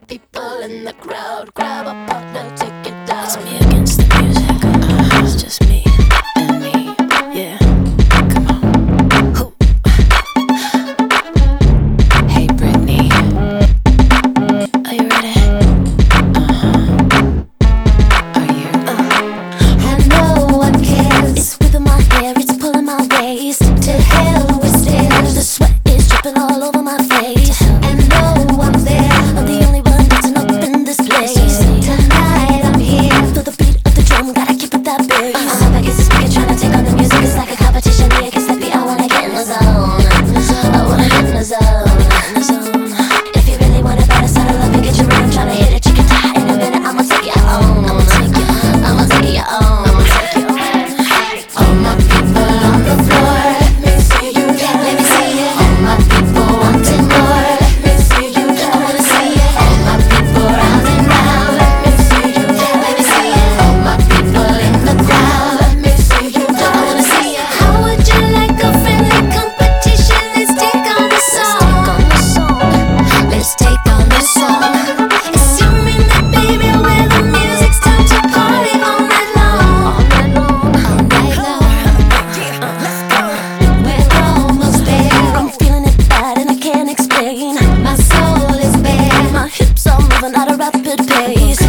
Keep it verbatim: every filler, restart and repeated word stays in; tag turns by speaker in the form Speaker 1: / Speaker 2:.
Speaker 1: People in the crowd, grab a partner, take it down.
Speaker 2: It's me against the music. Uh, it's just me and me. Yeah. Come on. Who? Hey Britney, are you ready? Uh-huh. Are you?
Speaker 1: Uh. And no one cares. It's whipping my hair, it's pulling my waist. To hell with stairs. The sweat is dripping all over my face. And no one's there. I'm the only one dancing up in this place. Tonight I'm here. Feel the beat of the drum, gotta keep it that bass. I'm up against the speaker, trying to take on the music. It's like a competition, yeah, against the beat. I wanna get in the zone. I wanna get in the zone. In the zone. If you really want it, better settle up and get your rhythm. Tryna hit it, chicken tie. In a minute, I'ma take you home. I'ma take you. I'ma take you home. I'ma take you home. All my people on the floor, let me see you dance. Let me see it. All my people wanting more. Let me see you dance. I wanna see it. All my people round and round. Let me see you dance. Let me see it. All my people in the crowd. Let me see you dance. I wanna see it. How would you like a friendly competition? Let's take on the song. Let's take on the song. Assuming that baby, where the music's time to party all night long. All night long. All night long. Let's go. We're almost there. I'm feeling it bad and I can't explain. My soul is bare. My hips are moving at a rapid pace.